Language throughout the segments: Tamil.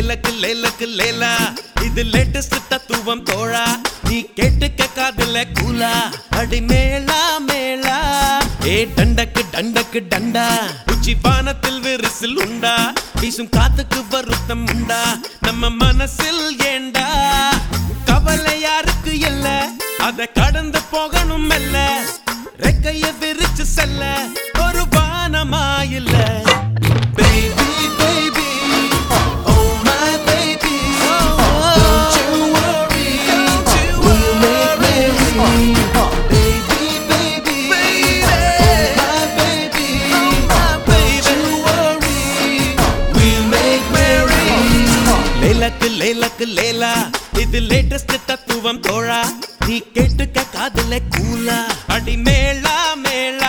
லேலக்கு லேலக்கு லேலா இது லேட்டஸ்ட் தத்துவம் தோழா நீ கேட்டுக்க காதுல கூலா அடி மேளா மேளா ஏ டண்டக்கு டண்டக்கு டண்டா உச்சி வானத்தில் விரிசில் உண்டா வீசும் காத்துக்கு வருத்தம் உண்டா நம்ம மனசில் ஏண்டா கவலை யாருக்கு இல்ல அத கடந்து போகணும் மெல்ல ரெக்கைய விரிச்சு செல்ல ஒரு வானமா இல்ல baby baby oh my baby don't you worry we'll make merry baby baby oh my baby don't you worry we'll make merry லேலக்கு லேலக்கு லேலா இது லேட்டஸ்ட் தத்துவம் தோழா நீ கேட்டுக்க காதுல கூலா அடி மேளா மேளா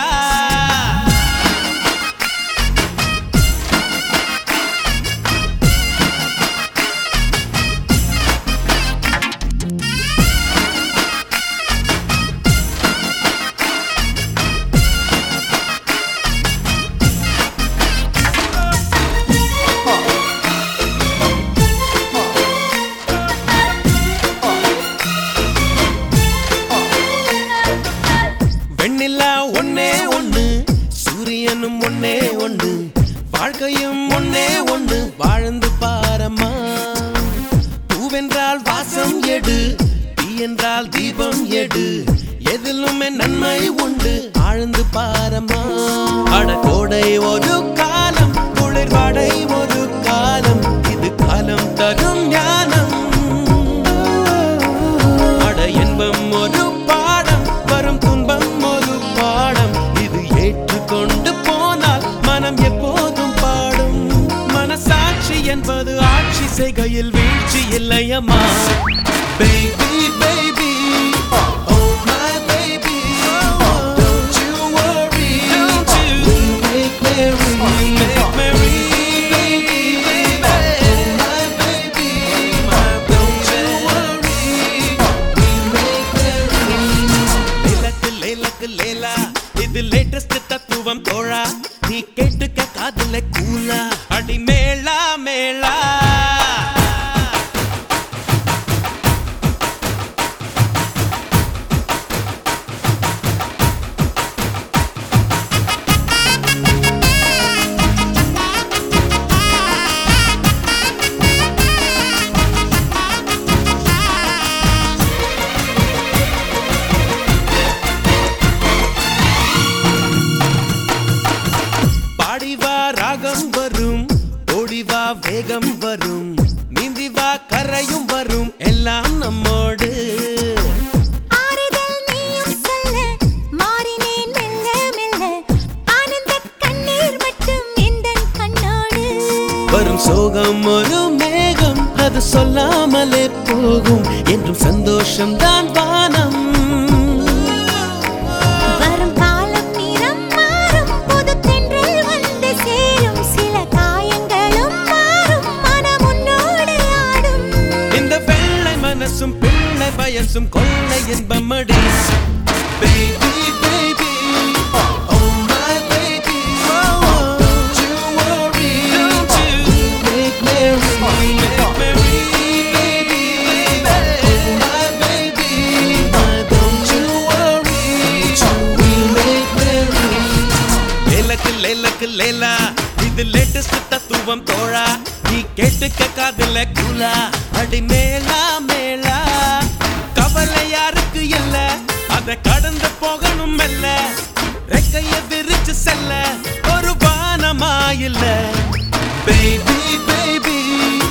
வெண்ணிலா ஒன்னே ஒண்ணு சூரியனும் ஒன்னே ஒண்ணு வாழ்க்கையும் ஒன்னே ஒண்ணு வாழ்ந்து பாரம்மா பூவென்றால் வாசம் எடு தீ என்றால் தீபம் எடு எதிலுமே நன்மை உண்டு ஆழ்ந்து பாரம்மா அடகோடை ஒரு காலம் குளிர் வாடை ஒரு காலம் இது காலம் தரும் ஞானம் அட இன்பம் ஒரு பாடம் வரும் துன்பம் ஒரு பாடம் இது ஏற்றுக்கொண்டு போனால் மனம் எப்போதும் பாடும் மனசாட்சி என்பது ஆட்சி செய்கையில் வீழ்ச்சி இல்லையம்மா baby baby oh my baby don't you worry we'll make merry baby oh my baby don't you worry we'll make merry லேலக்கு லேலக்கு லேலா இது லேட்டஸ்ட் தத்துவம் தோழா நீ கேட்டுக்க காதுல கூலா அடி மேளா மேளா பாடிவா ராகம் வரும் ஓடிவா வேகம் வரும் நீந்திவா கரையும் வரும் எல்லாம் நம்மோடு ஆறுதல் நீயும் சொல்ல மாறினேன் மெல்ல மெல்ல ஆனந்த கண்ணீர் மட்டும் எந்தன் கண்ணோடு வரும் சோகம் ஒரு மேகம் அது சொல்லாமலே போகும் என்றும் சந்தோஷம் தான் வானம் வரும் காலம் நிறம் மாறும் புது தென்றல் வந்து சேரும் சில காயங்களும் மாறும் மனம் உன்னோடு ஆடும் இந்த வெள்ளை மனசும் பிள்ளை வயசும் கொள்ளை இன்பமடி baby baby oh my baby don't you worry we'll make merry baby oh my baby don't you worry we'll make merry லேலக்கு லேலக்கு லேலா இது லேட்டஸ்ட் தத்துவம் தோழா நீ கேட்டுக்க காதுல கூலா அடி மேளா மேளா கவலை யாருக்கு இல்ல அத கடந்து போகணும் மெல்ல ரெக்கைய விரிச்சு செல்ல ஒரு வானமா இல்ல baby baby